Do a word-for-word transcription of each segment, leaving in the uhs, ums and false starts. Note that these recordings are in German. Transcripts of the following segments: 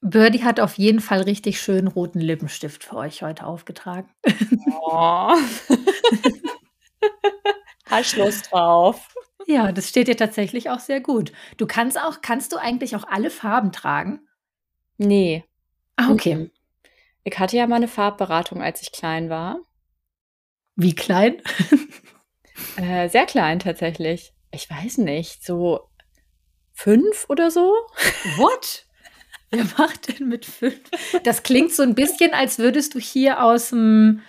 Birdie hat auf jeden Fall richtig schönen roten Lippenstift für euch heute aufgetragen. Oh. Hast Lust drauf? Ja, das steht dir tatsächlich auch sehr gut. Du kannst auch kannst du eigentlich auch alle Farben tragen? Ne. Ah, okay. Mhm. Ich hatte ja mal 'ne Farbberatung, als ich klein war. Wie klein? Äh, sehr klein tatsächlich. Ich weiß nicht, so fünf oder so? What? Wer macht denn mit fünf? Das klingt so 'n bisschen, als würdest du hier aus'm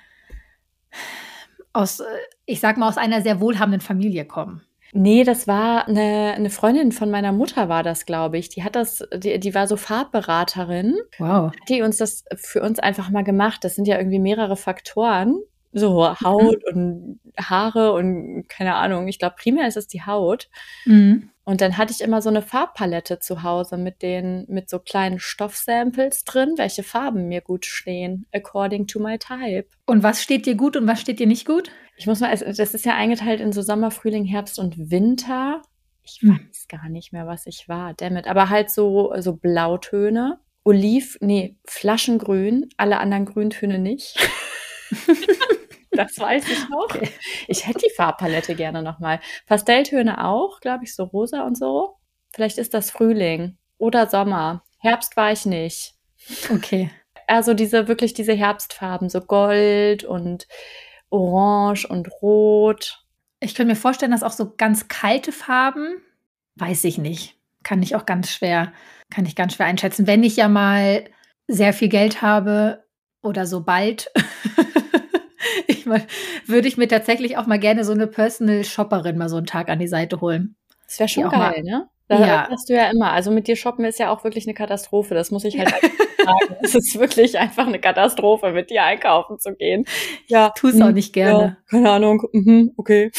aus, äh, ich sage mal, aus einer sehr wohlhabenden Familie kommen. Ne, das war 'ne 'ne Freundin von meiner Mutter war das, glaube ich. Die hat das die die war so Farbberaterin. Wow. Hat die uns das für uns einfach mal gemacht. Das sind ja irgendwie mehrere Faktoren, so Mhm. Haut und Haare und keine Ahnung. Ich glaube, primär ist es die Haut. Mhm. Und dann hatte ich immer so 'ne Farbpalette zu Hause mit den mit so kleinen Stoffsamples drin, welche Farben mir gut stehen, according to my type. Und was steht dir gut und was steht dir nicht gut? Ich muss mal also, das ist ja eingeteilt in so Sommer, Frühling, Herbst und Winter. Ich Hm. weiß gar nicht mehr, was ich war, damn it. Aber halt so so Blautöne, Oliv ne, Flaschengrün, alle anderen Grüntöne nicht. Das weiß ich noch. Okay. Ich hätte die Farbpalette gerne noch mal. Pastelltöne auch, glaube ich, so rosa und so. Vielleicht ist das Frühling oder Sommer. Herbst war ich nicht. Okay. Also, diese wirklich diese Herbstfarben, so Gold und Orange und Rot. Ich könnte mir vorstellen, dass auch so ganz kalte Farben weiß ich nicht. Kann ich auch ganz schwer kann ich ganz schwer einschätzen. Wenn ich ja mal sehr viel Geld habe oder so bald, ich mal würde ich mir tatsächlich auch mal gerne so 'ne Personal Shopperin mal so 'n Tag an die Seite holen. Das wäre Die schon auch mal geil, ne? Da ja. hast du ja immer also, mit dir shoppen ist ja auch wirklich 'ne Katastrophe. Das muss ich halt einfach sagen. Es ist wirklich einfach 'ne Katastrophe, mit dir einkaufen zu gehen. Ja, Ich tue es auch hm, nicht ja, gerne. keine Ahnung. Mhm, okay.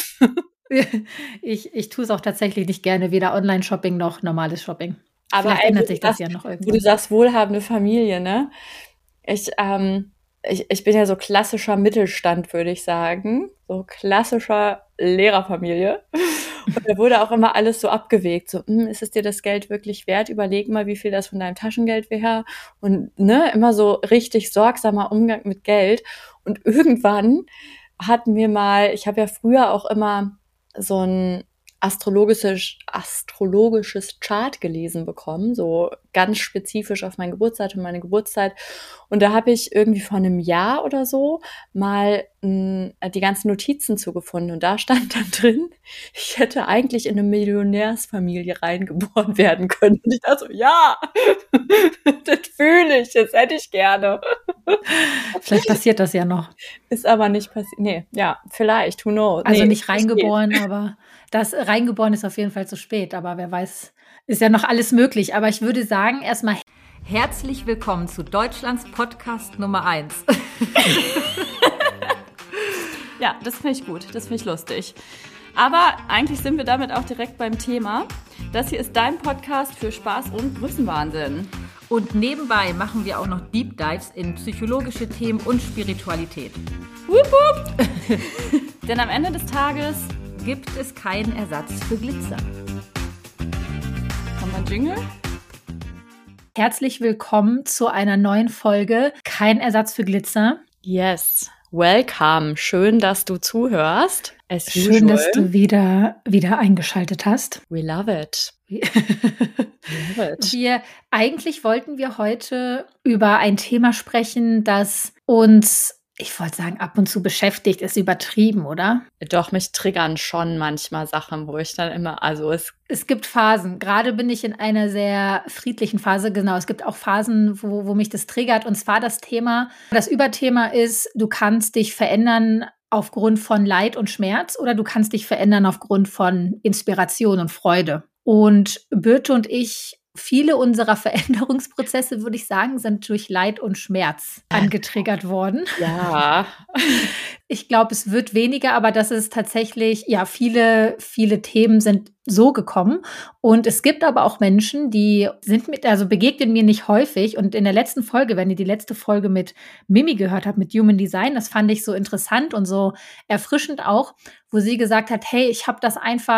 Ich ich tue es auch tatsächlich nicht gerne, weder Online-Shopping noch normales Shopping. Aber Vielleicht ey, wo ändert du sich das sagst ja noch wo du irgendwann. sagst wohlhabende Familie, ne? Ich, ähm ich ich bin ja so klassischer Mittelstand, würde ich sagen, so klassischer Lehrerfamilie. Und da wurde auch immer alles so abgewegt, so: „Hm, ist es dir das Geld wirklich wert? Überleg mal, wie viel das von deinem Taschengeld wäre.“ Und, ne, immer so richtig sorgsamer Umgang mit Geld. Und irgendwann hatten wir mal ich habe ja früher auch immer so 'n astrologisisch astrologisches Chart gelesen bekommen, so ganz spezifisch auf mein Geburtsdatum, meine Geburtszeit. Und da habe ich irgendwie vor 'nem Jahr oder so mal, hm, die ganzen Notizen zu gefunden. Und da stand dann drin, ich hätte eigentlich in 'ne Millionärsfamilie reingeboren werden können. Und ich dachte so: „Ja, das fühle ich, das hätte ich gerne.“ Vielleicht passiert das ja noch. Ist aber nicht passi ne, ja, vielleicht, who know Also, ne, nicht zu spät. reingeboren, aber das reingeboren ist auf jeden Fall zu spät, aber wer weiß ist ja noch alles möglich. Aber ich würde sagen, erst mal herzlich willkommen zu Deutschlands Podcast Nummer eins. Ja, das finde ich gut. Das finde ich lustig. Aber eigentlich sind wir damit auch direkt beim Thema. Das hier ist dein Podcast für Spaß und Größenwahnsinn. Und nebenbei machen wir auch noch Deep Dives in psychologische Themen und Spiritualität. Wup, wup. Denn am Ende des Tages gibt es keinen Ersatz für Glitzer. Haben wir einen Jingle? Herzlich willkommen zu einer neuen Folge Kein Ersatz für Glitzer. Yes, welcome. Schön, dass du zuhörst. As Schön, usual. dass du wieder, wieder eingeschaltet hast. We love it. We love it. Wir, eigentlich wollten wir heute über ein Thema sprechen, das uns, ich wollte sagen, ab und zu beschäftigt, ist übertrieben, oder? Doch, mich triggern schon manchmal Sachen, wo ich dann immer, also es Es gibt Phasen. Gerade bin ich in einer sehr friedlichen Phase. Genau, es gibt auch Phasen, wo, wo mich das triggert. Und zwar das Thema, das Überthema ist, du kannst dich verändern aufgrund von Leid und Schmerz oder du kannst dich verändern aufgrund von Inspiration und Freude. Und Birte und ich, viele unserer Veränderungsprozesse, würde ich sagen, sind durch Leid und Schmerz angetriggert worden. Ja. Ich glaube, es wird weniger, aber das ist tatsächlich, ja, viele, viele Themen sind so gekommen. Und es gibt aber auch Menschen, die sind mit, also begegnen mir nicht häufig. Und in der letzten Folge, wenn ihr die letzte Folge mit Mimi gehört habt, mit Human Design, das fand ich so interessant und so erfrischend auch, wo sie gesagt hat, hey, ich habe das einfach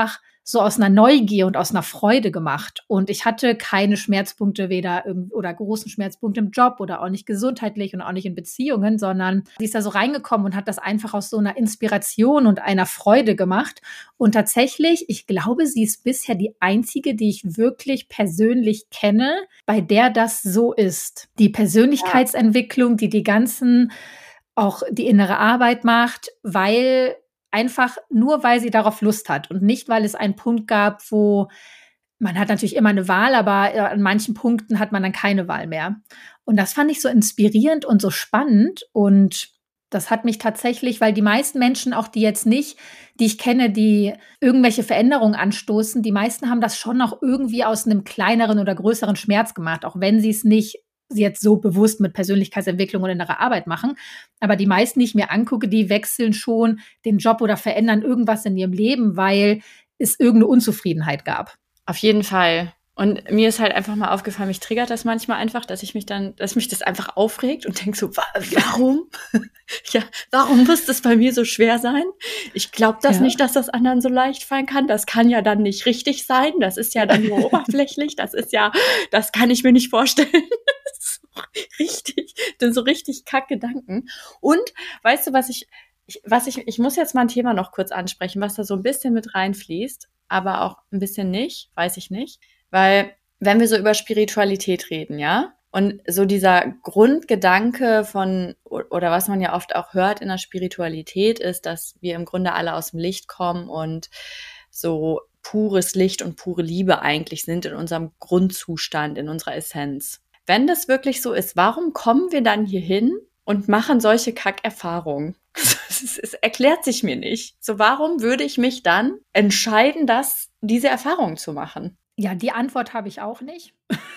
so aus einer Neugier und aus einer Freude gemacht. Und ich hatte keine Schmerzpunkte, weder irgend- oder großen Schmerzpunkte im Job oder auch nicht gesundheitlich und auch nicht in Beziehungen, sondern sie ist da so reingekommen und hat das einfach aus so einer Inspiration und einer Freude gemacht. Und tatsächlich, ich glaube, sie ist bisher die einzige, die ich wirklich persönlich kenne, bei der das so ist. Die Persönlichkeitsentwicklung, die die ganzen, auch die innere Arbeit macht, weil einfach nur, weil sie darauf Lust hat und nicht, weil es einen Punkt gab, wo man hat natürlich immer eine Wahl, aber äh, an manchen Punkten hat man dann keine Wahl mehr. Und das fand ich so inspirierend und so spannend und das hat mich tatsächlich, weil die meisten Menschen, auch die jetzt nicht, die ich kenne, die irgendwelche Veränderungen anstoßen, die meisten haben das schon noch irgendwie aus einem kleineren oder größeren Schmerz gemacht, auch wenn sie es nicht jetzt so bewusst mit Persönlichkeitsentwicklung und innerer Arbeit machen. Aber die meisten, die ich mir angucke, die wechseln schon den Job oder verändern irgendwas in ihrem Leben, weil es irgendeine Unzufriedenheit gab. Auf jeden Fall. Und mir ist halt einfach mal aufgefallen, mich triggert das manchmal einfach, dass ich mich dann, dass mich das einfach aufregt und denke so, wa- warum? Ja, warum muss das bei mir so schwer sein? Ich glaube das Ja. nicht, dass das anderen so leicht fallen kann. Das kann ja dann nicht richtig sein. Das ist ja dann nur oberflächlich. Das ist ja, das kann ich mir nicht vorstellen. Das ist so richtig, das sind so richtig kack Gedanken. Und weißt du, was ich, ich, was ich, ich muss jetzt mal ein Thema noch kurz ansprechen, was da so ein bisschen mit reinfließt, aber auch ein bisschen nicht, weiß ich nicht. Weil, wenn wir so über Spiritualität reden, ja, und so dieser Grundgedanke von, oder was man ja oft auch hört in der Spiritualität, ist, dass wir im Grunde alle aus dem Licht kommen und so pures Licht und pure Liebe eigentlich sind in unserem Grundzustand, in unserer Essenz. Wenn das wirklich so ist, warum kommen wir dann hier hin und machen solche Kackerfahrungen? Es, es erklärt sich mir nicht. So, warum würde ich mich dann entscheiden, das, diese Erfahrungen zu machen? Ja, die Antwort habe ich auch nicht.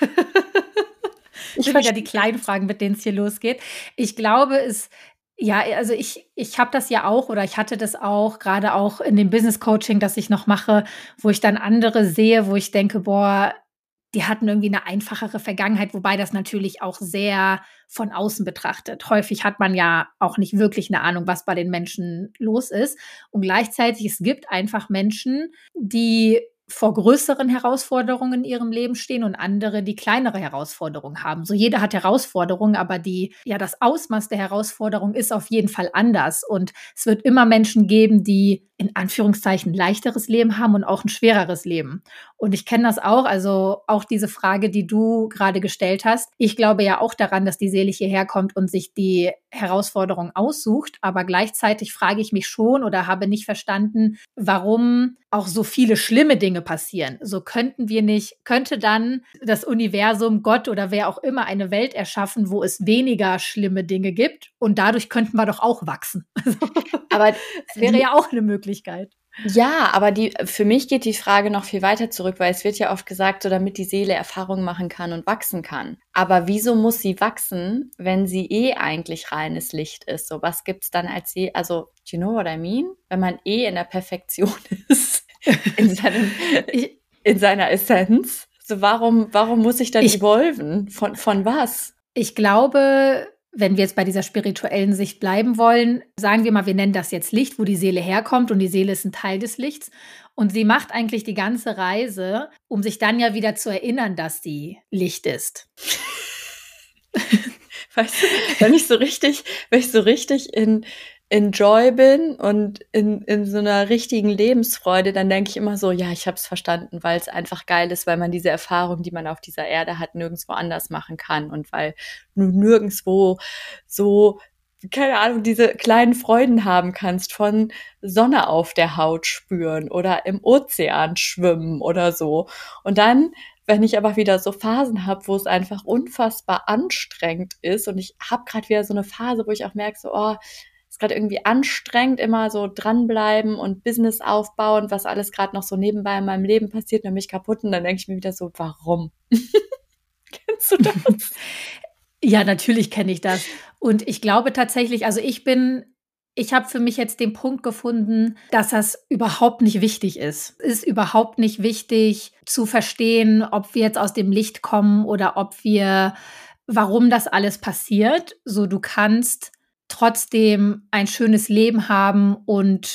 Ich Sind wieder verstehe. die kleinen Fragen, mit denen es hier losgeht. Ich glaube, es, ja, also ich, ich habe das ja auch oder ich hatte das auch, gerade auch in dem Business Coaching, das ich noch mache, wo ich dann andere sehe, wo ich denke, boah, die hatten irgendwie eine einfachere Vergangenheit, wobei das natürlich auch sehr von außen betrachtet. Häufig hat man ja auch nicht wirklich eine Ahnung, was bei den Menschen los ist. Und gleichzeitig, es gibt einfach Menschen, die vor größeren Herausforderungen in ihrem Leben stehen und andere, die kleinere Herausforderungen haben. So jeder hat Herausforderungen, aber die, ja, das Ausmaß der Herausforderung ist auf jeden Fall anders. Und es wird immer Menschen geben, die in Anführungszeichen ein leichteres Leben haben und auch ein schwereres Leben. Und ich kenne das auch, also auch diese Frage, die du gerade gestellt hast. Ich glaube ja auch daran, dass die Seele hierher kommt und sich die Herausforderung aussucht. Aber gleichzeitig frage ich mich schon oder habe nicht verstanden, warum auch so viele schlimme Dinge passieren. So könnten wir nicht, könnte dann das Universum, Gott oder wer auch immer eine Welt erschaffen, wo es weniger schlimme Dinge gibt und dadurch könnten wir doch auch wachsen. Aber Das wäre ja auch eine Möglichkeit. ja, aber die, für mich geht die Frage noch viel weiter zurück, weil es wird ja oft gesagt, so damit die Seele Erfahrungen machen kann und wachsen kann. Aber wieso muss sie wachsen, wenn sie eh eigentlich reines Licht ist? So, was gibt's dann als sie, also, do you know what I mean? Wenn man eh in der Perfektion ist, in seinem, Ich, in seiner Essenz. So, warum, warum muss ich dann Ich- evolven? Von, von was? ich glaube, wenn wir jetzt bei dieser spirituellen Sicht bleiben wollen, sagen wir mal, wir nennen das jetzt Licht, wo die Seele herkommt und die Seele ist ein Teil des Lichts. Und sie macht eigentlich die ganze Reise, um sich dann ja wieder zu erinnern, dass sie Licht ist. Weißt du, wenn ich so richtig, wenn ich so richtig in, in Joy bin und in, in so einer richtigen Lebensfreude, dann denke ich immer so, ja, ich habe es verstanden, weil es einfach geil ist, weil man diese Erfahrung, die man auf dieser Erde hat, nirgendwo anders machen kann und weil du nirgendwo so, keine Ahnung, diese kleinen Freuden haben kannst von Sonne auf der Haut spüren oder im Ozean schwimmen oder so. Und dann, wenn ich aber wieder so Phasen habe, wo es einfach unfassbar anstrengend ist und ich habe gerade wieder so eine Phase, wo ich auch merke, so, oh, ist gerade irgendwie anstrengend, immer so dranbleiben und Business aufbauen, was alles gerade noch so nebenbei in meinem Leben passiert, nämlich kaputt. Und dann denke ich mir wieder so, warum? Kennst du das? Ja, natürlich kenne ich das. Und ich glaube tatsächlich, also ich bin, ich habe für mich jetzt den Punkt gefunden, dass das überhaupt nicht wichtig ist. Es ist überhaupt nicht wichtig zu verstehen, ob wir jetzt aus dem Licht kommen oder ob wir, warum das alles passiert. So, du kannst trotzdem ein schönes Leben haben und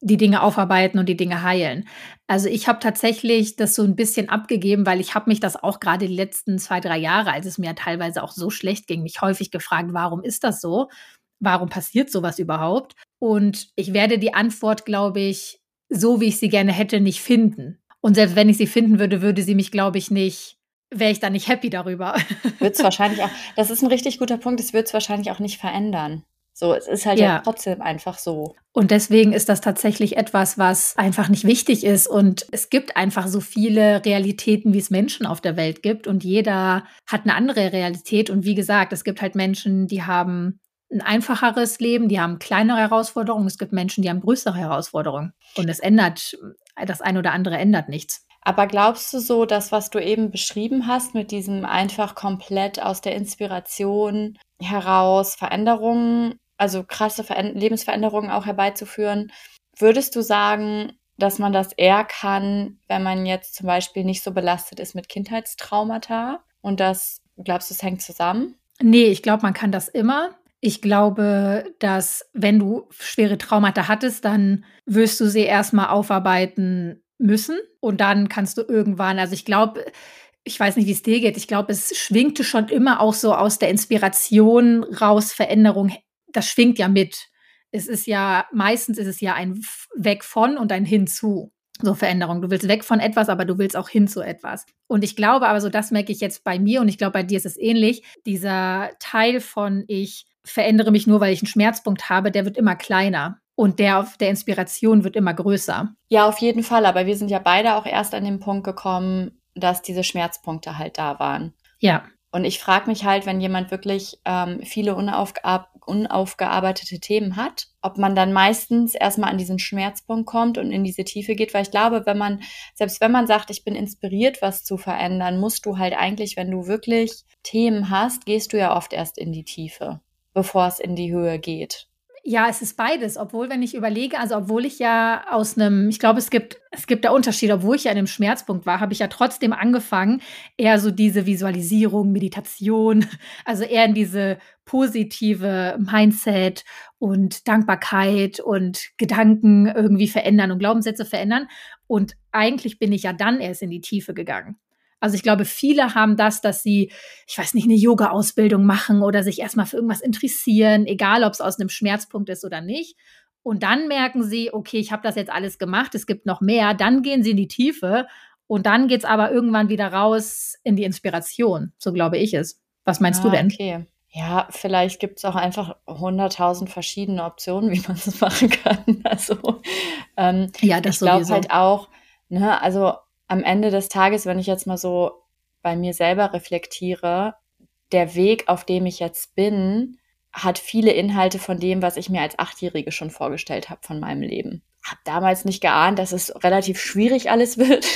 die Dinge aufarbeiten und die Dinge heilen. Also ich habe tatsächlich das so ein bisschen abgegeben, weil ich habe mich das auch gerade die letzten zwei, drei Jahre, als es mir teilweise auch so schlecht ging, mich häufig gefragt, warum ist das so? Warum passiert sowas überhaupt? Und ich werde die Antwort, glaube ich, so wie ich sie gerne hätte, nicht finden. Und selbst wenn ich sie finden würde, würde sie mich, glaube ich, nicht, wäre ich dann nicht happy darüber. Wird es wahrscheinlich auch, das ist ein richtig guter Punkt, es wird es wahrscheinlich auch nicht verändern. So, es ist halt ja Ja. trotzdem einfach so. Und deswegen ist das tatsächlich etwas, was einfach nicht wichtig ist. Und es gibt einfach so viele Realitäten, wie es Menschen auf der Welt gibt. Und jeder hat eine andere Realität. Und wie gesagt, es gibt halt Menschen, die haben ein einfacheres Leben, die haben kleinere Herausforderungen. Es gibt Menschen, die haben größere Herausforderungen. Und es ändert, das eine oder andere ändert nichts. Aber glaubst du so, dass was du eben beschrieben hast, mit diesem einfach komplett aus der Inspiration heraus Veränderungen, also krasse Veränder- Lebensveränderungen auch herbeizuführen, würdest du sagen, dass man das eher kann, wenn man jetzt zum Beispiel nicht so belastet ist mit Kindheitstraumata? Und das, glaubst du, es hängt zusammen? Nee, ich glaube, man kann das immer. Ich glaube, dass wenn du schwere Traumata hattest, dann wirst du sie erstmal aufarbeiten müssen und dann kannst du irgendwann, also ich glaube, ich weiß nicht, wie es dir geht, ich glaube, es schwingte schon immer auch so aus der Inspiration raus, Veränderung, das schwingt ja mit. Es ist ja, meistens ist es ja ein Weg von und ein Hinzu. So Veränderung. Du willst weg von etwas, aber du willst auch hin zu etwas. Und ich glaube aber so, das merke ich jetzt bei mir und ich glaube, bei dir ist es ähnlich. Dieser Teil von ich verändere mich nur, weil ich einen Schmerzpunkt habe, der wird immer kleiner. Und der auf der Inspiration wird immer größer. Ja, auf jeden Fall. Aber wir sind ja beide auch erst an den Punkt gekommen, dass diese Schmerzpunkte halt da waren. Ja. Und ich frage mich halt, wenn jemand wirklich ähm, viele unaufgear- unaufgearbeitete Themen hat, ob man dann meistens erstmal an diesen Schmerzpunkt kommt und in diese Tiefe geht. Weil ich glaube, wenn man, selbst wenn man sagt, ich bin inspiriert, was zu verändern, musst du halt eigentlich, wenn du wirklich Themen hast, gehst du ja oft erst in die Tiefe, bevor es in die Höhe geht. Ja, es ist beides. Obwohl, wenn ich überlege, also obwohl ich ja aus einem, ich glaube, es gibt, es gibt da Unterschiede, obwohl ich ja in einem Schmerzpunkt war, habe ich ja trotzdem angefangen, eher so diese Visualisierung, Meditation, also eher in diese positive Mindset und Dankbarkeit und Gedanken irgendwie verändern und Glaubenssätze verändern. Und eigentlich bin ich ja dann erst in die Tiefe gegangen. Also ich glaube, viele haben das, dass sie, ich weiß nicht, eine Yoga-Ausbildung machen oder sich erstmal für irgendwas interessieren, egal ob es aus einem Schmerzpunkt ist oder nicht. Und dann merken sie, okay, ich habe das jetzt alles gemacht, es gibt noch mehr. Dann gehen sie in die Tiefe und dann geht es aber irgendwann wieder raus in die Inspiration. So glaube ich es. Was meinst ah, du denn? Okay. Ja, vielleicht gibt es auch einfach hunderttausend verschiedene Optionen, wie man es machen kann. Also ähm, Ja, das ich glaube sowieso. halt auch, ne, also am Ende des Tages, wenn ich jetzt mal so bei mir selber reflektiere, der Weg, auf dem ich jetzt bin, hat viele Inhalte von dem, was ich mir als Achtjährige schon vorgestellt habe von meinem Leben. Habe damals nicht geahnt, dass es relativ schwierig alles wird,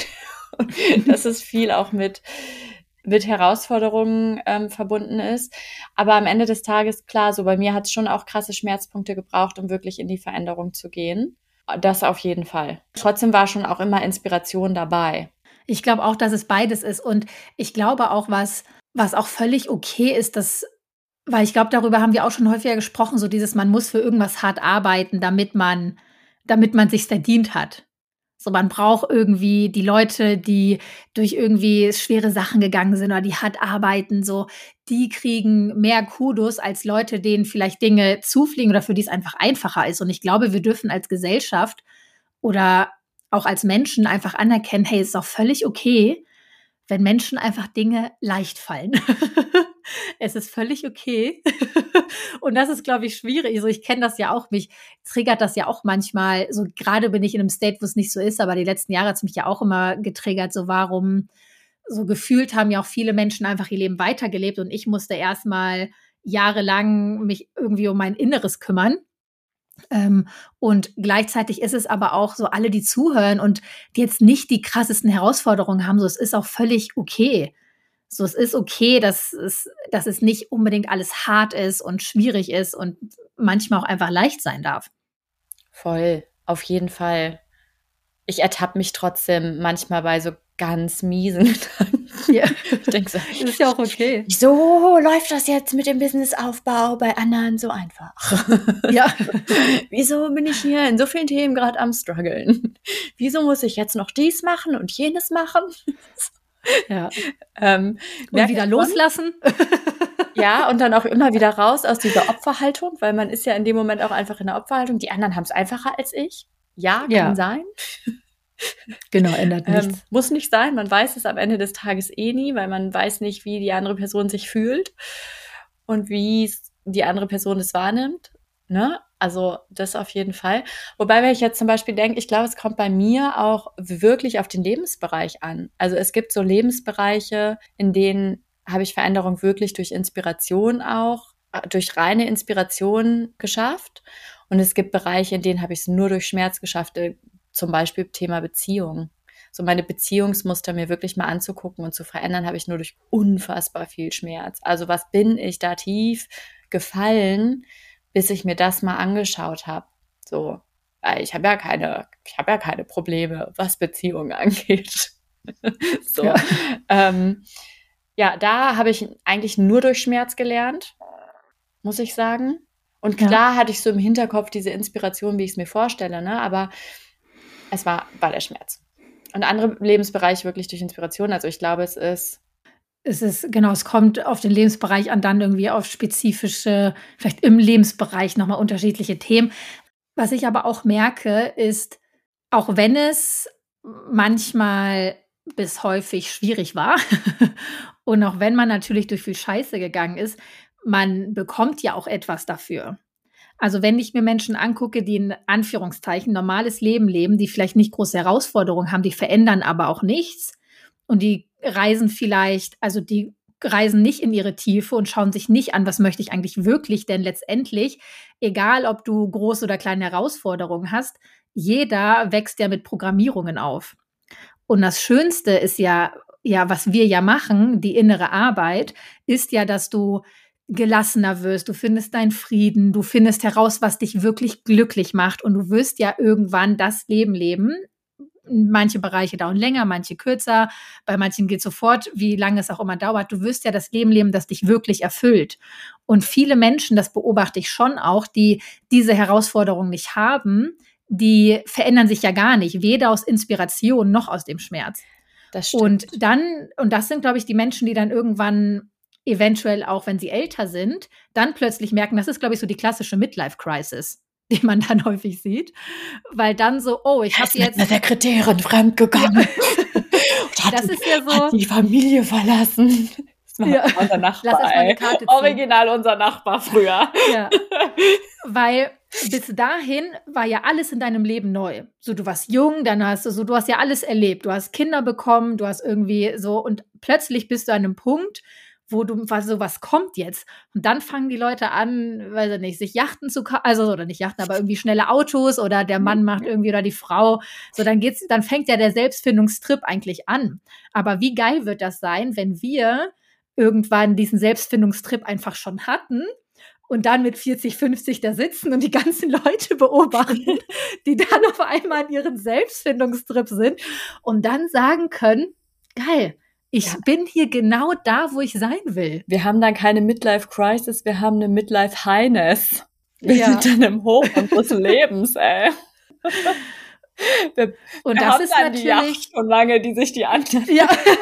dass es viel auch mit mit Herausforderungen ähm, verbunden ist. Aber am Ende des Tages, klar, so bei mir hat es schon auch krasse Schmerzpunkte gebraucht, um wirklich in die Veränderung zu gehen. Das auf jeden Fall. Trotzdem war schon auch immer Inspiration dabei. Ich glaube auch, dass es beides ist. Und ich glaube auch, was, was auch völlig okay ist, dass, weil ich glaube, darüber haben wir auch schon häufiger gesprochen, so dieses, man muss für irgendwas hart arbeiten, damit man, damit man sich's verdient hat. So, man braucht irgendwie die Leute, die durch irgendwie schwere Sachen gegangen sind oder die hart arbeiten, so, die kriegen mehr Kudos als Leute, denen vielleicht Dinge zufliegen oder für die es einfach einfacher ist. Und ich glaube, wir dürfen als Gesellschaft oder auch als Menschen einfach anerkennen, hey, es ist auch völlig okay, wenn Menschen einfach Dinge leicht fallen. Es ist völlig okay. Und das ist, glaube ich, schwierig. Also ich kenne das ja auch, mich triggert das ja auch manchmal. So gerade bin ich in einem State, wo es nicht so ist, aber die letzten Jahre hat es mich ja auch immer getriggert, so warum, so gefühlt haben ja auch viele Menschen einfach ihr Leben weitergelebt und ich musste erstmal jahrelang mich irgendwie um mein Inneres kümmern. Ähm, und gleichzeitig ist es aber auch so, alle, die zuhören und die jetzt nicht die krassesten Herausforderungen haben, so, es ist auch völlig okay. So, es ist okay, dass es, dass es nicht unbedingt alles hart ist und schwierig ist und manchmal auch einfach leicht sein darf. Voll, auf jeden Fall. Ich ertappe mich trotzdem manchmal bei so ganz miesen Gedanken. Ja, Ich denke so, das ist ja auch okay. wieso läuft das jetzt mit dem Businessaufbau bei anderen so einfach? Ja. Wieso bin ich hier in so vielen Themen gerade am struggeln? Wieso muss ich jetzt noch dies machen und jenes machen? Ja. Ähm, Und merke wieder ich schon. loslassen. Ja, und dann auch immer wieder raus aus dieser Opferhaltung, weil man ist ja in dem Moment auch einfach in der Opferhaltung. Die anderen haben es einfacher als ich. Ja, kann Ja. sein. Genau, ändert Ähm, nichts. muss nicht sein. Man weiß es am Ende des Tages eh nie, weil man weiß nicht, wie die andere Person sich fühlt und wie es die andere Person es wahrnimmt. Ne? Also das auf jeden Fall. Wobei, wenn ich jetzt zum Beispiel denke, ich glaube, es kommt bei mir auch wirklich auf den Lebensbereich an. Also es gibt so Lebensbereiche, in denen habe ich Veränderung wirklich durch Inspiration auch, äh, durch reine Inspiration geschafft. Und es gibt Bereiche, in denen habe ich es nur durch Schmerz geschafft, äh, zum Beispiel Thema Beziehung. So meine Beziehungsmuster mir wirklich mal anzugucken und zu verändern, habe ich nur durch unfassbar viel Schmerz. Also was bin ich da tief gefallen, bis ich mir das mal angeschaut habe. So, weil ich habe ja keine, ich habe ja keine Probleme, was Beziehungen angeht. So, Ja. ähm, ja, da habe ich eigentlich nur durch Schmerz gelernt, muss ich sagen. Und klar hatte ich so im Hinterkopf diese Inspiration, wie ich es mir vorstelle, ne? Aber es war, war der Schmerz. Und andere Lebensbereiche wirklich durch Inspiration. Also ich glaube, es ist Es ist, genau, es kommt auf den Lebensbereich an, dann irgendwie auf spezifische, vielleicht im Lebensbereich nochmal unterschiedliche Themen. Was ich aber auch merke, ist, auch wenn es manchmal bis häufig schwierig war und auch wenn man natürlich durch viel Scheiße gegangen ist, man bekommt ja auch etwas dafür. Also wenn ich mir Menschen angucke, die in Anführungszeichen normales Leben leben, die vielleicht nicht große Herausforderungen haben, die verändern aber auch nichts und die reisen vielleicht, also die reisen nicht in ihre Tiefe und schauen sich nicht an, was möchte ich eigentlich wirklich, denn letztendlich, egal ob du große oder kleine Herausforderungen hast, jeder wächst ja mit Programmierungen auf. Und das Schönste ist ja, ja, was wir ja machen, die innere Arbeit, ist ja, dass du gelassener wirst, du findest deinen Frieden, du findest heraus, was dich wirklich glücklich macht und du wirst ja irgendwann das Leben leben. Manche Bereiche dauern länger, manche kürzer, bei manchen geht sofort, wie lange es auch immer dauert. Du wirst ja das Leben leben, das dich wirklich erfüllt. Und viele Menschen, das beobachte ich schon auch, die diese Herausforderung nicht haben, die verändern sich ja gar nicht, weder aus Inspiration noch aus dem Schmerz. Das stimmt. Und dann, und das sind, glaube ich, die Menschen, die dann irgendwann eventuell auch, wenn sie älter sind, dann plötzlich merken, das ist, glaube ich, so die klassische Midlife-Crisis, die man dann häufig sieht, weil dann so, oh, ich habe jetzt mit der Sekretärin fremdgegangen. Ja. Das die, ist ja so, hat die Familie verlassen. Das war Ja. unser Nachbar, Lass erst mal eine ey. Karte ziehen. Original unser Nachbar früher. Ja. Weil bis dahin war ja alles in deinem Leben neu. So, du warst jung, dann hast du so, du hast ja alles erlebt. Du hast Kinder bekommen, du hast irgendwie so, und plötzlich bist du an einem Punkt, wo du, so, was kommt jetzt? Und dann fangen die Leute an, weiß ich nicht, sich Yachten zu kaufen, also, oder nicht Yachten, aber irgendwie schnelle Autos, oder der Mann macht irgendwie, oder die Frau. So, dann geht's, dann fängt ja der Selbstfindungstrip eigentlich an. Aber wie geil wird das sein, wenn wir irgendwann diesen Selbstfindungstrip einfach schon hatten und dann mit vierzig, fünfzig da sitzen und die ganzen Leute beobachten, die dann auf einmal in ihren Selbstfindungstrip sind und dann sagen können, geil, ich Ja. bin hier genau da, wo ich sein will. Wir haben dann keine Midlife-Crisis, wir haben eine Midlife-Highness. Wir Ja. sind dann im Hoch unseres Lebens, ey. Wir, Und wir das haben ist dann die natürlich, Yacht schon lange, die sich die anderen ja,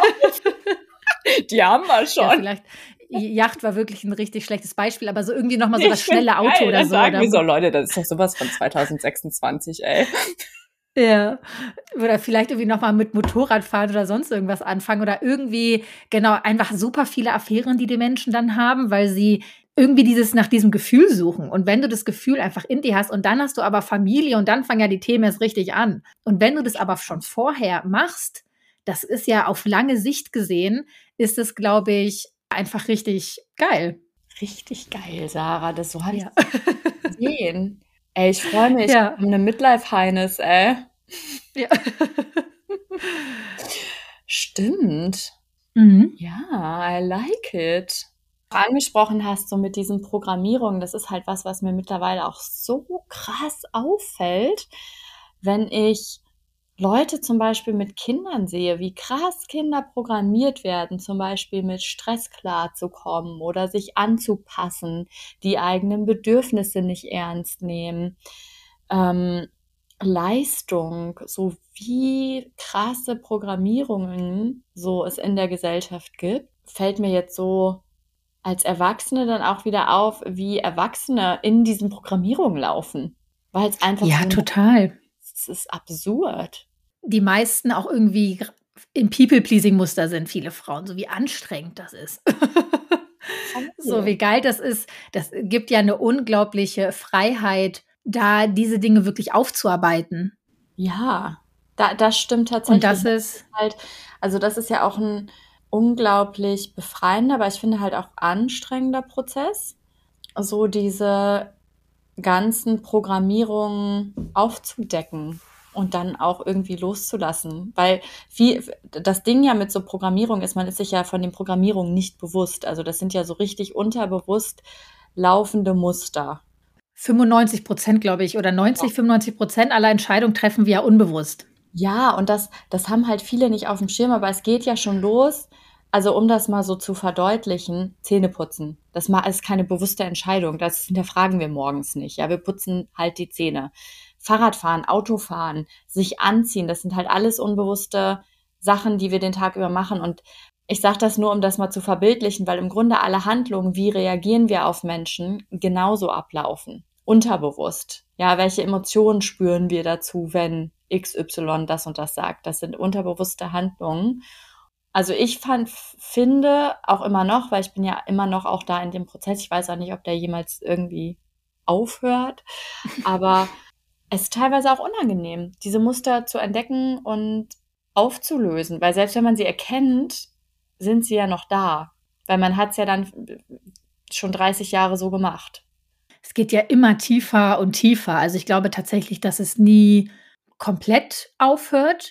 Die haben wir schon. ja, vielleicht, Yacht war wirklich ein richtig schlechtes Beispiel, aber so irgendwie nochmal so Ich das schnelle find's Auto geil, oder dann so. sagen Oder wir so, Leute, das ist doch sowas von zwanzig sechsundzwanzig, ey. Ja, oder vielleicht irgendwie noch mal mit Motorradfahren oder sonst irgendwas anfangen oder irgendwie, genau, einfach super viele Affären, die die Menschen dann haben, weil sie irgendwie dieses nach diesem Gefühl suchen. Und wenn du das Gefühl einfach in dir hast und dann hast du aber Familie und dann fangen ja die Themen erst richtig an. Und wenn du das aber schon vorher machst, das ist ja auf lange Sicht gesehen, ist es, glaube ich, einfach richtig geil. Richtig geil, Sarah, das so habe ich Ja. das gesehen. Ey, ich freue mich, Ja. um eine Midlife-Highness, ey. Ja. Stimmt. Mhm. Ja, I like it. Du angesprochen hast, so mit diesen Programmierungen, das ist halt was, was mir mittlerweile auch so krass auffällt, wenn ich Leute zum Beispiel mit Kindern sehe, wie krass Kinder programmiert werden, zum Beispiel mit Stress klarzukommen oder sich anzupassen, die eigenen Bedürfnisse nicht ernst nehmen, ähm, Leistung, so wie krasse Programmierungen so es in der Gesellschaft gibt, fällt mir jetzt so als Erwachsene dann auch wieder auf, wie Erwachsene in diesen Programmierungen laufen, weil es einfach Ja, so total. es ist absurd. Die meisten auch irgendwie gr im People-Pleasing-Muster sind, viele Frauen, so wie anstrengend das ist. So Voll. wie geil das ist. Das gibt ja 'ne unglaubliche Freiheit, da diese Dinge wirklich aufzuarbeiten. Ja, da das stimmt Und tatsächlich. das Das ist ist halt also, das ist ja auch 'n unglaublich befreiender, aber ich finde halt auch anstrengender Prozess, so diese ganzen Programmierungen aufzudecken und dann auch irgendwie loszulassen. Weil viel das Ding ja mit so Programmierung ist, man ist sich ja von den Programmierungen nicht bewusst. Also, das sind ja so richtig unterbewusst laufende Muster. fünfundneunzig Prozent, glaube ich, oder Ja. neunzig, fünfundneunzig Prozent aller Entscheidungen treffen wir ja unbewusst. Ja, und das das haben halt viele nicht aufm Schirm, aber es geht ja schon los. Also, um das mal so zu verdeutlichen, Zähneputzen. Das ma ist keine bewusste Entscheidung. Das hinterfragen wir morgens nicht. Ja, wir putzen halt die Zähne. Fahrradfahren, Autofahren, sich anziehen, das sind halt alles unbewusste Sachen, die wir den Tag über machen. Und ich sage das nur, um das mal zu verbildlichen, weil im Grunde alle Handlungen, wie reagieren wir auf Menschen, genauso ablaufen, unterbewusst. Ja, welche Emotionen spüren wir dazu, wenn X Y das und das sagt? Das sind unterbewusste Handlungen. Also, ich fand finde auch immer noch, weil ich bin ja immer noch auch da in dem Prozess, ich weiß auch nicht, ob der jemals irgendwie aufhört, aber es ist teilweise auch unangenehm, diese Muster zu entdecken und aufzulösen, weil selbst wenn man sie erkennt, sind sie ja noch da, weil man hat's ja dann schon dreißig Jahre so gemacht. Es geht ja immer tiefer und tiefer. Also, ich glaube tatsächlich, dass es nie komplett aufhört,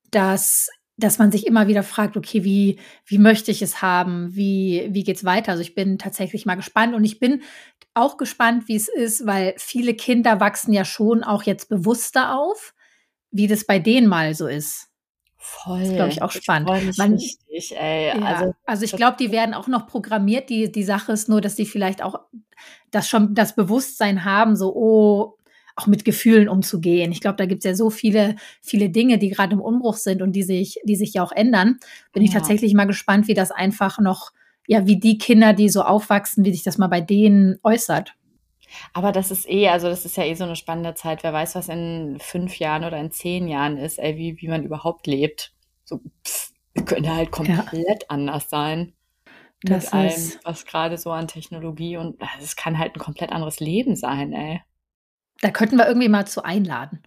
dass dass man sich immer wieder fragt: „Okay, wie wie möchte ich es haben? Wie wie geht's weiter?“ Also, ich bin tatsächlich mal gespannt und ich bin auch gespannt, wie es ist, weil viele Kinder wachsen ja schon auch jetzt bewusster auf, wie das bei denen mal so ist. Ist, glaube Voll. ich, auch Ich spannend. freue mich Man richtig, ey. ja, Also, also, ich glaube, die total. werden auch noch programmiert. Die die Sache ist nur, dass die vielleicht auch das schon das Bewusstsein haben, so, oh, auch mit Gefühlen umzugehen. Ich glaube, da gibt's ja so viele viele Dinge, die grad im Umbruch sind und die sich die sich ja auch ändern. Bin ich Ja. tatsächlich mal gespannt, wie das einfach noch ja, wie die Kinder, die so aufwachsen, wie sich das mal bei denen äußert. Aber das ist eh also, das ist ja eh so 'ne spannende Zeit. Wer weiß, was in fünf Jahren oder in zehn Jahren ist, ey, wie wie man überhaupt lebt. So, könnte halt Ja. komplett anders sein mit Das allem, ist was grade so an Technologie und es kann halt 'n komplett anderes Leben sein, ey. Da könnten wir irgendwie mal zu einladen.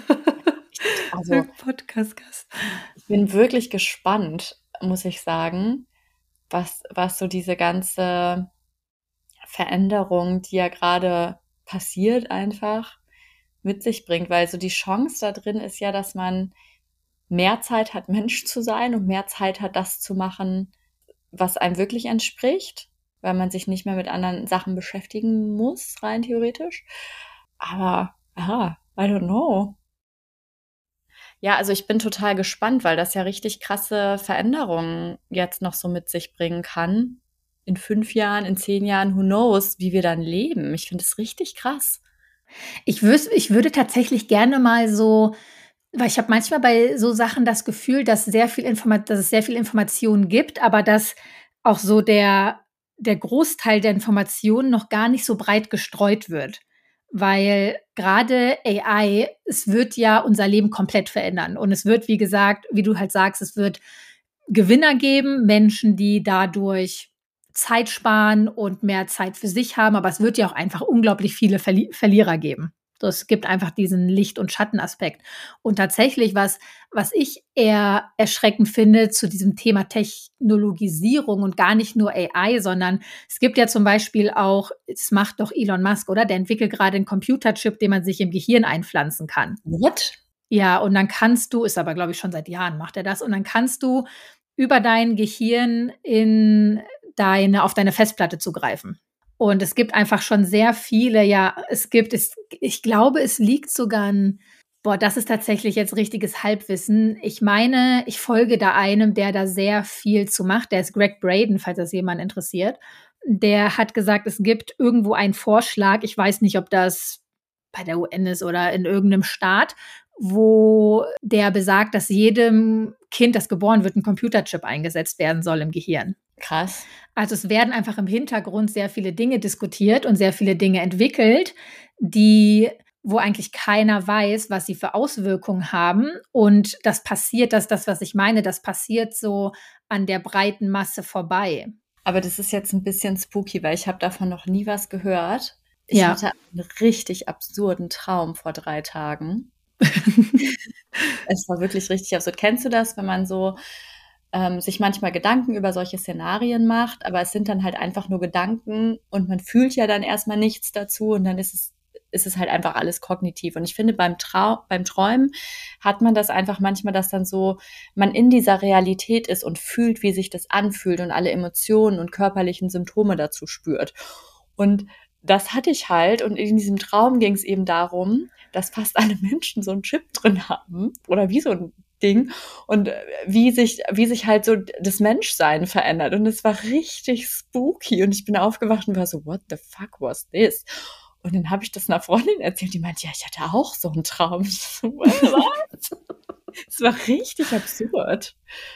Also Irgend Podcast-Gast. ich bin wirklich gespannt, muss ich sagen, was was so diese ganze Veränderung, die ja grade passiert einfach, mit sich bringt, weil so die Chance da drin ist ja, dass man mehr Zeit hat, Mensch zu sein und mehr Zeit hat, das zu machen, was einem wirklich entspricht, weil man sich nicht mehr mit anderen Sachen beschäftigen muss, rein theoretisch. Aber, ja, I don't know. Ja, also, ich bin total gespannt, weil das ja richtig krasse Veränderungen jetzt noch so mit sich bringen kann. In fünf Jahren, in zehn Jahren, who knows, wie wir dann leben. Ich finde das richtig krass. Ich wüs ich würde tatsächlich gerne mal so weil ich habe manchmal bei so Sachen das Gefühl, dass sehr viel Informa dass es sehr viel Informationen gibt, aber dass auch so der der Großteil der Informationen noch gar nicht so breit gestreut wird. Weil grade A I, es wird ja unser Leben komplett verändern. Und es wird, wie gesagt, wie du halt sagst, es wird Gewinner geben, Menschen, die dadurch Zeit sparen und mehr Zeit für sich haben, aber es wird ja auch einfach unglaublich viele Verli Verlierer geben. So, es gibt einfach diesen Licht und Schattenaspekt. Und tatsächlich, was was ich eher erschreckend finde zu diesem Thema Technologisierung und gar nicht nur A I, sondern es gibt ja zum Beispiel auch das macht doch Elon Musk, oder? Der entwickelt grade 'n Computerchip, den man sich im Gehirn einpflanzen kann. What? Ja, und dann kannst du ist aber, glaube ich, schon seit Jahren macht er das. Und dann kannst du über dein Gehirn in deine auf deine Festplatte zugreifen. Und es gibt einfach schon sehr viele ja, es gibt es ich glaube, es liegt sogar 'n Boah, das ist tatsächlich jetzt richtiges Halbwissen. Ich meine, ich folge da einem, der da sehr viel zu macht. Der ist Greg Braden, falls das jemand interessiert. Der hat gesagt, es gibt irgendwo einen Vorschlag, ich weiß nicht, ob das bei der U N ist oder in irgendeinem Staat, wo der besagt, dass jedem Kind, das geboren wird, ein Computerchip eingesetzt werden soll im Gehirn. Krass. Also es werden einfach im Hintergrund sehr viele Dinge diskutiert und sehr viele Dinge entwickelt, die wo eigentlich keiner weiß, was sie für Auswirkungen haben. Und das passiert, das das, was ich meine, das passiert so an der breiten Masse vorbei. Aber das ist jetzt ein bisschen spooky, weil ich habe davon noch nie was gehört. Ich Ja. hatte einen richtig absurden Traum vor drei Tagen. Es war wirklich richtig absurd. Kennst du das, wenn man so ähm, sich manchmal Gedanken über solche Szenarien macht, aber es sind dann halt einfach nur Gedanken und man fühlt ja dann erstmal nichts dazu und dann ist es ist es halt einfach alles kognitiv. Und ich finde, beim Trau- beim Träumen hat man das einfach manchmal, dass dann so man in dieser Realität ist und fühlt, wie sich das anfühlt und alle Emotionen und körperlichen Symptome dazu spürt. Und das hatte ich halt. Und in diesem Traum ging es eben darum, dass fast alle Menschen so einen Chip drin haben oder wie so ein Ding und wie sich, wie sich halt so das Menschsein verändert. Und es war richtig spooky. Und ich bin aufgewacht und war so, what the fuck was this? Und dann habe ich das einer Freundin erzählt, die meinte, ja, ich hatte auch so einen Traum. Ich so, was? Es war richtig absurd.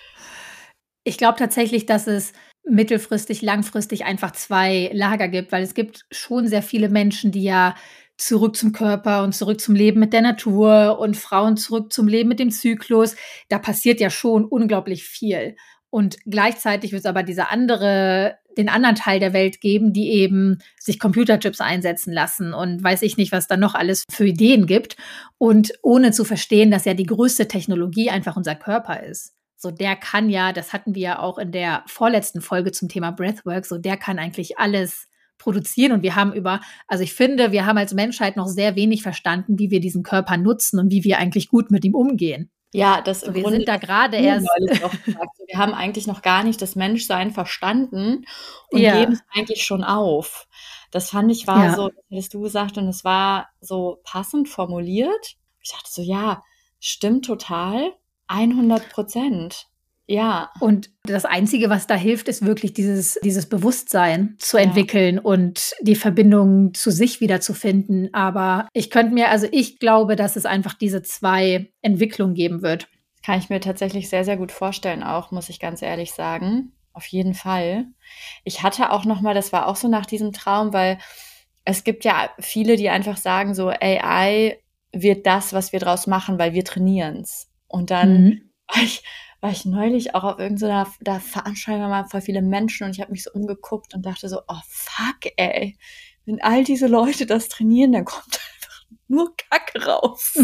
Ich glaube tatsächlich, dass es mittelfristig, langfristig einfach zwei Lager gibt, weil es gibt schon sehr viele Menschen, die ja zurück zum Körper und zurück zum Leben mit der Natur und Frauen zurück zum Leben mit dem Zyklus. Da passiert ja schon unglaublich viel. Und gleichzeitig wird es aber diese andere, den anderen Teil der Welt geben, die eben sich Computerchips einsetzen lassen und weiß ich nicht, was da noch alles für Ideen gibt. Und ohne zu verstehen, dass ja die größte Technologie einfach unser Körper ist. So, der kann ja, das hatten wir ja auch in der vorletzten Folge zum Thema Breathwork, so der kann eigentlich alles produzieren. Und wir haben über, also ich finde, wir haben als Menschheit noch sehr wenig verstanden, wie wir diesen Körper nutzen und wie wir eigentlich gut mit ihm umgehen. Ja, das So, im wir Grunde, sind da das gerade hast du erst. neulich auch gesagt. So, wir haben eigentlich noch gar nicht das Menschsein verstanden und Ja. geben es eigentlich schon auf. Das fand ich war Ja. so, das hättest du gesagt, und es war so passend formuliert. Ich dachte so, ja, stimmt total, hundert Prozent. Ja, Und das Einzige, was da hilft, ist wirklich dieses, dieses Bewusstsein zu Ja. entwickeln und die Verbindung zu sich wiederzufinden. Aber ich könnte mir, also ich glaube, dass es einfach diese zwei Entwicklungen geben wird. kann ich mir tatsächlich sehr, sehr gut vorstellen auch, muss ich ganz ehrlich sagen. Auf jeden Fall. Ich hatte auch noch mal, das war auch so nach diesem Traum, weil es gibt ja viele, die einfach sagen so, A I wird das, was wir draus machen, weil wir trainieren's. Und dann Mhm. war ich war ich neulich auch auf irgendeiner, da veranstalten mal voll viele Menschen und ich habe mich so umgeguckt und dachte so, oh fuck, ey, wenn all diese Leute das trainieren, dann kommt einfach nur Kacke raus.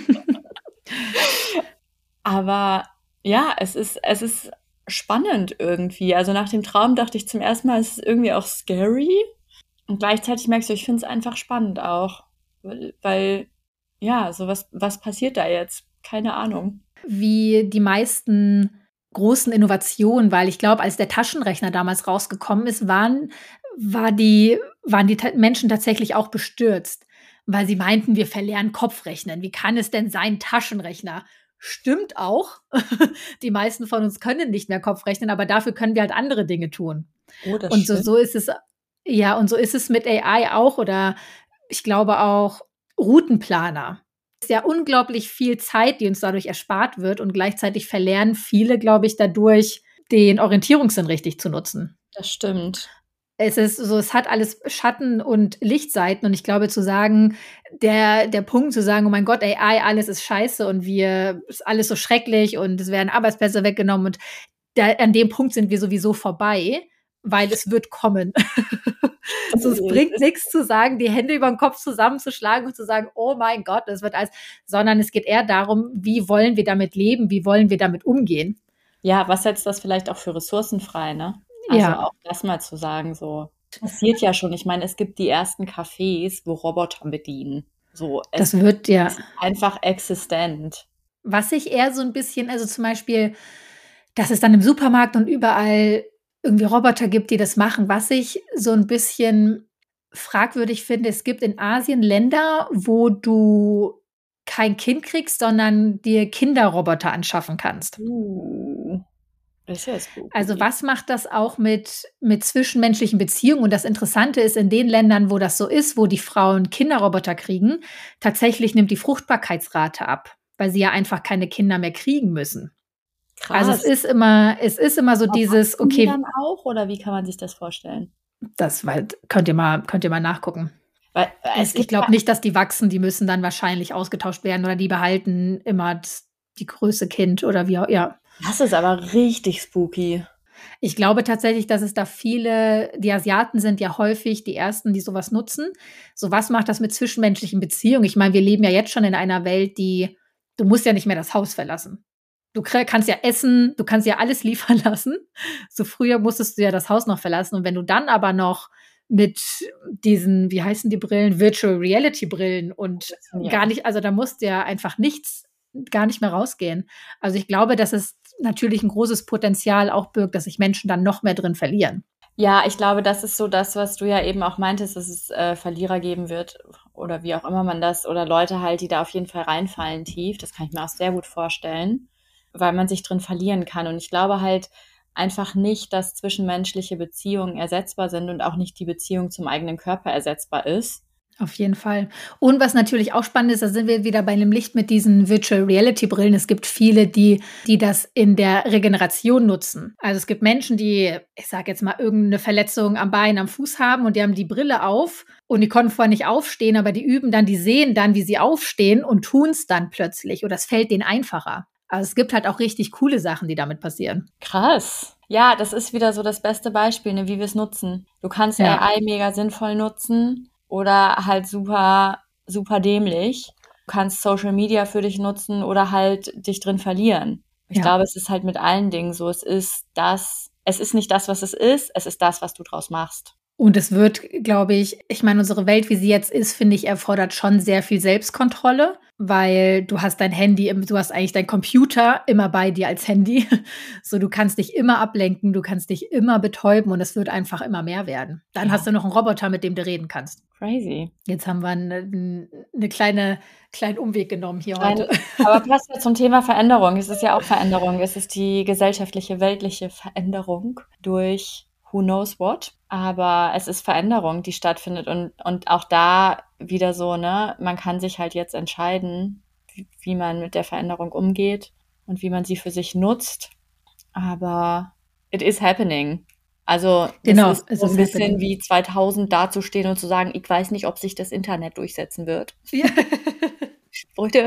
Aber ja, es ist, es ist spannend irgendwie. Also nach dem Traum dachte ich zum ersten Mal, es ist irgendwie auch scary. Und gleichzeitig merkst du, ich finde es einfach spannend auch. Weil, weil, ja, so was, was passiert da jetzt? Keine Ahnung. Wie die meisten großen Innovationen, weil ich glaube, als der Taschenrechner damals rausgekommen ist, waren, war die, waren die ta- Menschen tatsächlich auch bestürzt, weil sie meinten, wir verlernen Kopfrechnen. Wie kann es denn sein, Taschenrechner? Stimmt auch. Die meisten von uns können nicht mehr Kopfrechnen, aber dafür können wir halt andere Dinge tun. Oh, das Und so, stimmt. so ist es, ja, und so ist es mit A I auch, oder ich glaube auch Routenplaner. Es ist ja unglaublich viel Zeit, die uns dadurch erspart wird, und gleichzeitig verlernen viele, glaube ich, dadurch den Orientierungssinn richtig zu nutzen. Das stimmt. Es ist so, es hat alles Schatten- und Lichtseiten, und ich glaube, zu sagen, der, der Punkt zu sagen, oh mein Gott, A I, alles ist scheiße und wir, ist alles so schrecklich und es werden Arbeitsplätze weggenommen, und da, an dem Punkt sind wir sowieso vorbei, weil es wird kommen. Also es bringt nichts zu sagen, die Hände über den Kopf zusammenzuschlagen und zu sagen, oh mein Gott, das wird alles, sondern es geht eher darum, wie wollen wir damit leben, wie wollen wir damit umgehen. Ja, was setzt das vielleicht auch für Ressourcen frei, ne? Also Ja. auch das mal zu sagen, so passiert ja schon. Ich meine, es gibt die ersten Cafés, wo Roboter bedienen. So, es Das wird ja ist einfach existent. Was ich eher so ein bisschen, also zum Beispiel, dass es dann im Supermarkt und überall irgendwie Roboter gibt, die das machen. Was ich so ein bisschen fragwürdig finde, es gibt in Asien Länder, wo du kein Kind kriegst, sondern dir Kinderroboter anschaffen kannst. Uh, das ist ja spooky. Also was macht das auch mit, mit zwischenmenschlichen Beziehungen? Und das Interessante ist, in den Ländern, wo das so ist, wo die Frauen Kinderroboter kriegen, tatsächlich nimmt die Fruchtbarkeitsrate ab, weil sie ja einfach keine Kinder mehr kriegen müssen. Krass. Also es ist immer, es ist immer so dieses, Wachsen die okay, dann auch, oder wie kann man sich das vorstellen? das weil, könnt ihr mal, könnt ihr mal nachgucken. Weil, Es, es ich ist glaube ja- nicht, dass die wachsen, die müssen dann wahrscheinlich ausgetauscht werden oder die behalten immer das, die Größe Kind oder wie auch, ja. Das ist aber richtig spooky. Ich glaube tatsächlich, dass es da viele, die Asiaten sind ja häufig die Ersten, die sowas nutzen. So, was macht das mit zwischenmenschlichen Beziehungen? Ich meine, wir leben ja jetzt schon in einer Welt, die, du musst ja nicht mehr das Haus verlassen. Du kr- kannst ja essen, du kannst ja alles liefern lassen. So früher musstest du ja das Haus noch verlassen. Und wenn du dann aber noch mit diesen, wie heißen die Brillen, Virtual Reality Brillen und Ja. gar nicht, also da musst du ja einfach nichts, gar nicht mehr rausgehen. Also ich glaube, dass es natürlich ein großes Potenzial auch birgt, dass sich Menschen dann noch mehr drin verlieren. Ja, ich glaube, das ist so das, was du ja eben auch meintest, dass es äh, Verlierer geben wird oder wie auch immer man das, oder Leute halt, die da auf jeden Fall reinfallen tief. Das kann ich mir auch sehr gut vorstellen, weil man sich drin verlieren kann. Und ich glaube halt einfach nicht, dass zwischenmenschliche Beziehungen ersetzbar sind und auch nicht die Beziehung zum eigenen Körper ersetzbar ist. Auf jeden Fall. Und was natürlich auch spannend ist, da sind wir wieder bei einem Licht mit diesen Virtual Reality Brillen. Es gibt viele, die, die das in der Regeneration nutzen. Also es gibt Menschen, die, ich sage jetzt mal, irgendeine Verletzung am Bein, am Fuß haben und die haben die Brille auf und die konnten vorher nicht aufstehen, aber die üben dann, die sehen dann, wie sie aufstehen und tun es dann plötzlich oder es fällt denen einfacher. Also es gibt halt auch richtig coole Sachen, die damit passieren. Krass. Ja, das ist wieder so das beste Beispiel, ne, wie wir es nutzen. Du kannst Ja. A I mega sinnvoll nutzen oder halt super, super dämlich. Du kannst Social Media für dich nutzen oder halt dich drin verlieren. Ich Ja. glaube, es ist halt mit allen Dingen so. Es ist das, es ist nicht das, was es ist, es ist das, was du draus machst. Und es wird, glaube ich, ich meine, unsere Welt, wie sie jetzt ist, finde ich, erfordert schon sehr viel Selbstkontrolle, weil du hast dein Handy, im- du hast eigentlich dein Computer immer bei dir als Handy. So, du kannst dich immer ablenken, du kannst dich immer betäuben und es wird einfach immer mehr werden. Dann Ja. hast du noch einen Roboter, mit dem du reden kannst. Crazy. Jetzt haben wir eine, eine kleine, kleinen Umweg genommen hier Kleine- heute. Aber passt ja zum Thema Veränderung. Es ist ja auch Veränderung. Es ist die gesellschaftliche, weltliche Veränderung durch who knows what. Aber es ist Veränderung, die stattfindet. Und, und auch da wieder so, ne, man kann sich halt jetzt entscheiden, wie, wie man mit der Veränderung umgeht und wie man sie für sich nutzt. Aber it is happening. Also das Genau, ist es so ein ist bisschen happening. wie zweitausend dazustehen und zu sagen, ich weiß nicht, ob sich das Internet durchsetzen wird. Ja. Leute,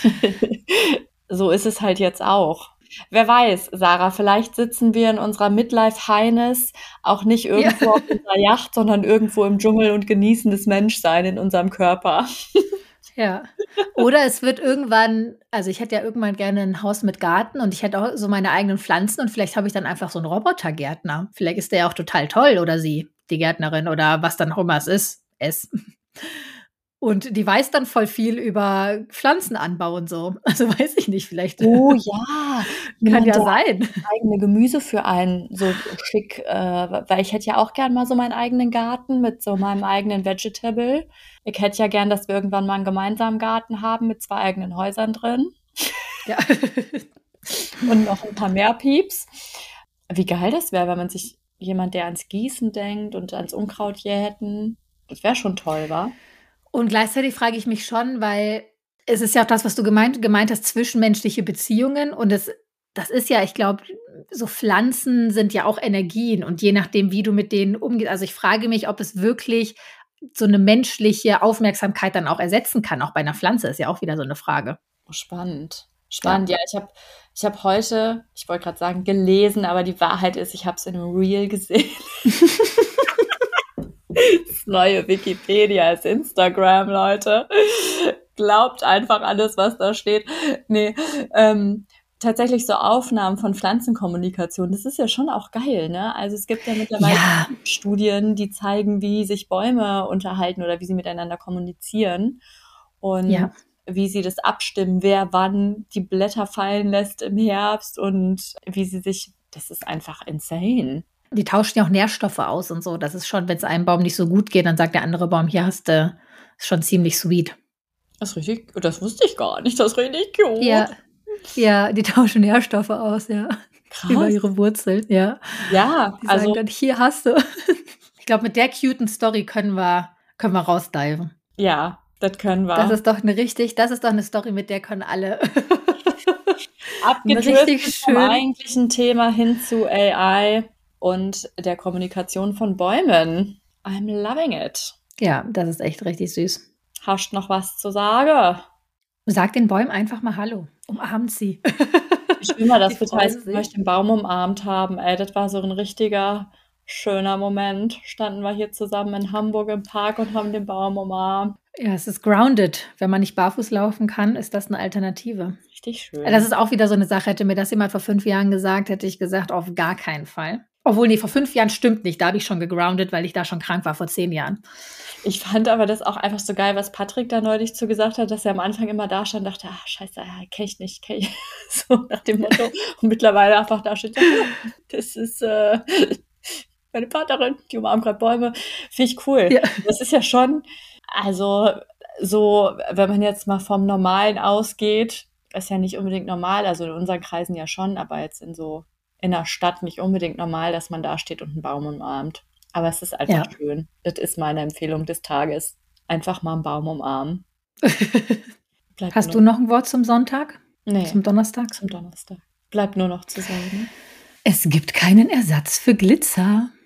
so ist es halt jetzt auch. Wer weiß, Sarah, vielleicht sitzen wir in unserer Midlife-Highness auch nicht irgendwo Ja. auf unserer Yacht, sondern irgendwo im Dschungel und genießen das Menschsein in unserem Körper. Ja. Oder es wird irgendwann, also ich hätte ja irgendwann gerne ein Haus mit Garten und ich hätte auch so meine eigenen Pflanzen und vielleicht habe ich dann einfach so einen Robotergärtner. Vielleicht ist der ja auch total toll oder sie, die Gärtnerin oder was dann auch immer es ist. Es. Und die weiß dann voll viel über Pflanzenanbau und so. Also weiß ich nicht, vielleicht Oh ja, kann jemand, ja der sein. eigene Gemüse für einen so schick, äh, weil ich hätte ja auch gern mal so meinen eigenen Garten mit so meinem eigenen Vegetable. Ich hätte ja gern, dass wir irgendwann mal einen gemeinsamen Garten haben mit zwei eigenen Häusern drin Ja. und noch ein paar mehr Pieps. Wie geil das wäre, wenn man sich jemand, der ans Gießen denkt und ans Unkraut jäten. Das wäre schon toll, wa? Und gleichzeitig frage ich mich schon, weil es ist ja auch das, was du gemeint, gemeint hast, zwischenmenschliche Beziehungen. Und es, das ist ja, ich glaube, so Pflanzen sind ja auch Energien. Und je nachdem, wie du mit denen umgehst, also ich frage mich, ob es wirklich so eine menschliche Aufmerksamkeit dann auch ersetzen kann. Auch bei einer Pflanze ist ja auch wieder so eine Frage. Oh, spannend. Spannend, ja. Ich habe ich hab heute, ich wollte gerade sagen, gelesen, aber die Wahrheit ist, ich habe es in einem Reel gesehen. Das neue Wikipedia ist Instagram, Leute. Glaubt einfach alles, was da steht. Nee, ähm, tatsächlich so Aufnahmen von Pflanzenkommunikation, das ist ja schon auch geil, ne? Also es gibt ja mittlerweile Ja. Studien, die zeigen, wie sich Bäume unterhalten oder wie sie miteinander kommunizieren und Ja. wie sie das abstimmen, wer wann die Blätter fallen lässt im Herbst und wie sie sich, das ist einfach insane. Die tauschen ja auch Nährstoffe aus und so. Das ist schon, wenn es einem Baum nicht so gut geht, dann sagt der andere Baum, hier hast du, ist schon ziemlich sweet. Das ist richtig, das wusste ich gar nicht, das ist richtig cute. Ja, ja, die tauschen Nährstoffe aus, ja. Krass. Über ihre Wurzeln, ja. Ja, Die sagen also dann, hier hast du. Ich glaube, mit der cuten Story können wir, können wir rausdiven. ja, das können wir. Das ist doch eine richtig, das ist doch eine Story, mit der können alle Abgedriftet richtig vom schön. eigentlichen Thema hin zu A I und der Kommunikation von Bäumen. I'm loving it. Ja, das ist echt richtig süß. Hast noch was zu sagen? Sag den Bäumen einfach mal Hallo. Umarmt sie. Ich will mal, dass Die wir freuen teilweise sich. den Baum umarmt haben. Ey, das war so ein richtiger, schöner Moment. Standen wir hier zusammen in Hamburg im Park und haben den Baum umarmt. Ja, es ist grounded. Wenn man nicht barfuß laufen kann, ist das eine Alternative. Richtig schön. Das ist auch wieder so eine Sache. Hätte mir das jemand vor fünf Jahren gesagt, hätte ich gesagt, auf gar keinen Fall. Obwohl, nee, vor fünf Jahren stimmt nicht. Da habe ich schon gegroundet, weil ich da schon krank war vor zehn Jahren. Ich fand aber das auch einfach so geil, was Patrick da neulich zu gesagt hat, dass er am Anfang immer da stand und dachte, ach, scheiße, ja, kenn ich nicht, kenn ich. So nach dem Motto. Und mittlerweile einfach da steht, ja, das ist äh, meine Partnerin, die umarmt gerade Bäume. Finde ich cool. Ja. Das ist ja schon, also so, wenn man jetzt mal vom Normalen ausgeht, ist ja nicht unbedingt normal, also in unseren Kreisen ja schon, aber jetzt in so in der Stadt nicht unbedingt normal, dass man da steht und einen Baum umarmt. Aber es ist einfach Ja. schön. Das ist meine Empfehlung des Tages. Einfach mal einen Baum umarmen. Bleibt Hast nur du noch ein Wort zum Sonntag? Nee, Zum Donnerstag? zum Donnerstag. Bleibt nur noch zu sagen. Es gibt keinen Ersatz für Glitzer.